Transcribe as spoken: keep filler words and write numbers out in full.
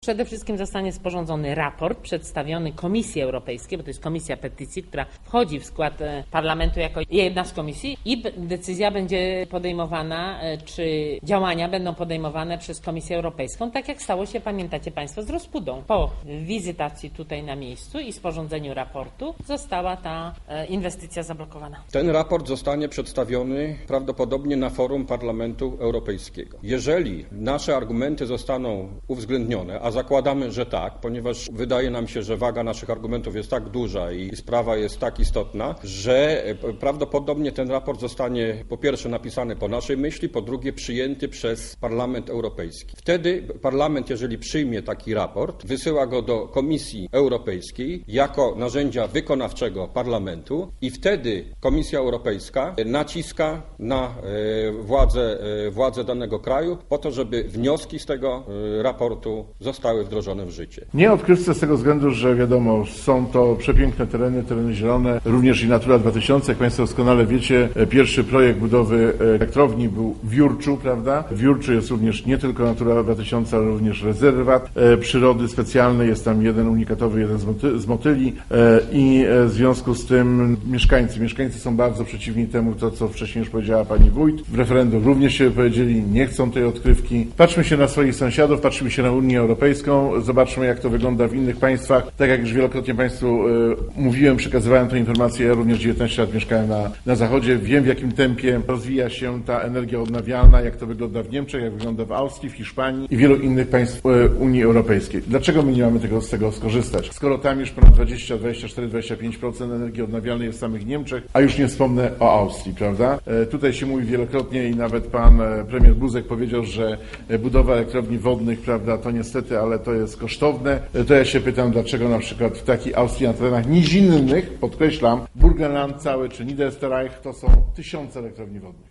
Przede wszystkim zostanie sporządzony raport przedstawiony Komisji Europejskiej, bo to jest Komisja Petycji, która wchodzi w skład Parlamentu jako jedna z komisji i decyzja będzie podejmowana, czy działania będą podejmowane przez Komisję Europejską, tak jak stało się, pamiętacie Państwo, z Rozpudą. Po wizytacji tutaj na miejscu i sporządzeniu raportu została ta inwestycja zablokowana. Ten raport zostanie przedstawiony prawdopodobnie na forum Parlamentu Europejskiego. Jeżeli nasze argumenty zostaną uwzględnione, a zakładamy, że tak, ponieważ wydaje nam się, że waga naszych argumentów jest tak duża i sprawa jest tak istotna, że prawdopodobnie ten raport zostanie po pierwsze napisany po naszej myśli, po drugie przyjęty przez Parlament Europejski. Wtedy Parlament, jeżeli przyjmie taki raport, wysyła go do Komisji Europejskiej jako narzędzia wykonawczego Parlamentu i wtedy Komisja Europejska naciska na władze, władze danego kraju po to, żeby wnioski z tego raportu zostały wdrożone w życie. Nie odkrywcę z tego względu, że wiadomo, są to przepiękne tereny, tereny zielone, również i Natura dwa tysiące. Jak Państwo doskonale wiecie, pierwszy projekt budowy elektrowni był w Jurczu, prawda? W Jurczu jest również nie tylko Natura dwa tysiące, ale również rezerwat przyrody specjalnej. Jest tam jeden unikatowy, jeden z, moty, z motyli i w związku z tym mieszkańcy, mieszkańcy są bardzo przeciwni temu, to co wcześniej już powiedziała Pani Wójt. W referendum również się wypowiedzieli, nie chcą tej odkrywki. Patrzmy się na swoich sąsiadów, patrzymy się na Unię Europejską, zobaczmy jak to wygląda w innych państwach. Tak jak już wielokrotnie Państwu y, mówiłem, przekazywałem tę informację, ja również dziewiętnaście lat mieszkałem na, na Zachodzie, wiem w jakim tempie rozwija się ta energia odnawialna, jak to wygląda w Niemczech, jak wygląda w Austrii, w Hiszpanii i wielu innych państw y, Unii Europejskiej. Dlaczego my nie mamy tego, z tego skorzystać? Skoro tam już ponad dwadzieścia, dwadzieścia cztery, dwadzieścia pięć procent energii odnawialnej jest w samych Niemczech, a już nie wspomnę o Austrii, prawda? Y, tutaj się mówi wielokrotnie i nawet pan y, premier Buzek powiedział, że y, budowa elektrowni wodnych, prawda, to niestety, ale to jest kosztowne. To ja się pytam, dlaczego na przykład w takiej Austrii na terenach nizinnych, podkreślam, Burgenland cały czy Niederösterreich to są tysiące elektrowni wodnych.